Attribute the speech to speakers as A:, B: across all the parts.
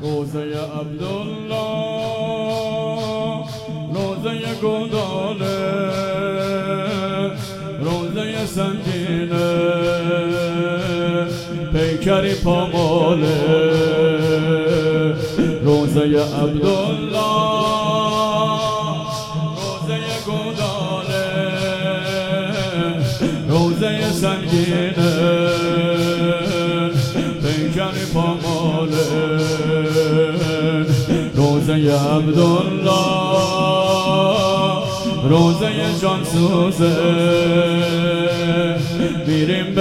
A: روزه عبدالله، روزه گوداله، روزه سنگینه، پیکری پاماله. روزه عبدالله، روزه گوداله، روزه سنگینه، پیکری پاماله. روزه عبدالله، روزه جانسوزه، میریم به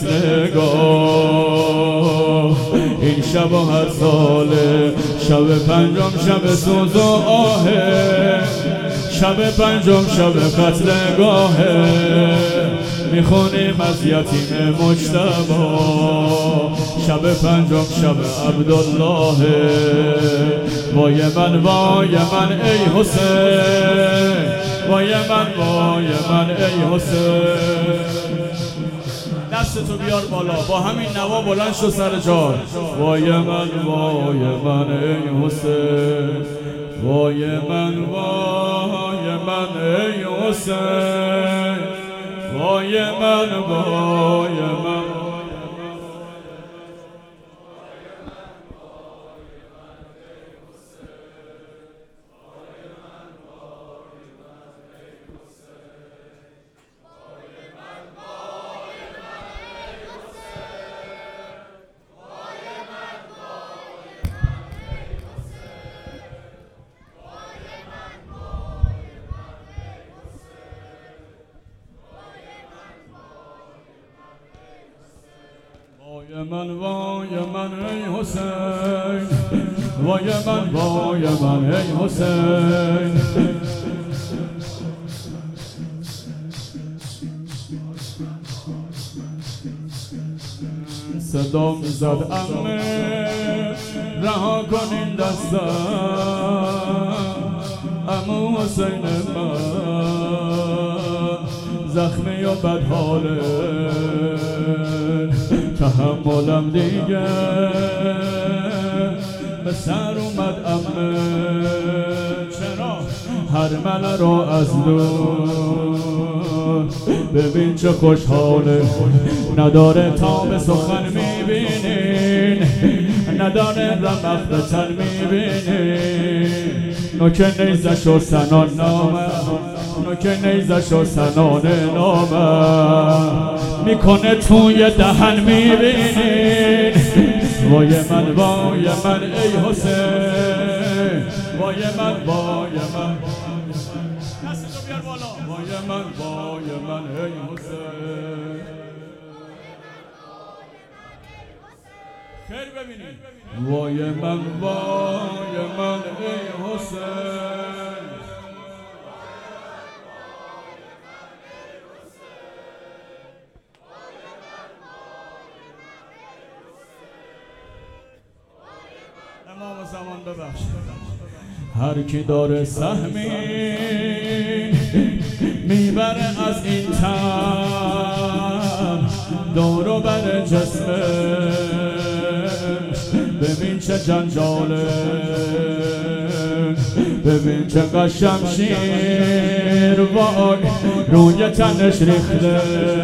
A: قتلگاه این شب و هر ساله. شب پنجم شب سوز و آهه، شب پنجم شب قتلگاهه. میخونیم از یتیم مجتبی، شب پنجم شب عبدالله. وای من وای من ای حسین، وای من وای من ای حسین. دستتو بیار بالا، با همین نوا بلند شو سر جا. وای من وای من ای حسین، وای من وای من ای حسین، وای من وای من. وای من وای من ای حسین، وای من وای من ای حسین. صدام زد عمه رها کنین دستم، عمو حسین من زخمی و بدحاله. تحملم دیگه به سر اومد عمه، چرا هرمله رو از دور ببین چه خوشحاله. نداره تا به سخن میبینین، نداره رمق به تن میبینین. نوکه نیزش و سنان نامه، نوکه نیزش و سنان نامه، میکنه توی دهن میبینین. وای من وای من ای حسین، وای من وای من. دستتو بیار بالا. وای من وای من ای حسین. خیر ببینید. وای من وای من ای حسین. امام زمان ببخش. هر کی داره سهمی میبره از این تن، دورو بر جسمش ببین چه جنجاله. ببین چه شمشیر وای روی تنش ریخته.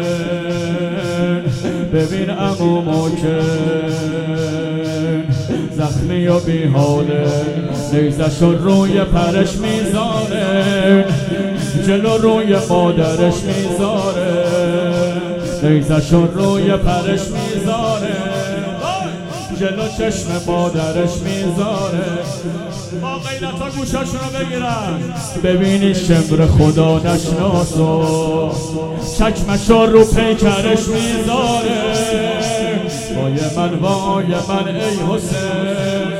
A: ببین عمو موکن زخمی و بیحاله، نیزش رو روی پرش میذاره، جلو روی مادرش میذاره. نیزش رو روی پرش میذاره، جلو چشم مادرش میذاره. با غیرتا گوشاشون رو بگیرن. ببینی شمر خدا نشناسو، چکمش رو پیکرش میذاره. وای من وای من ای حسین،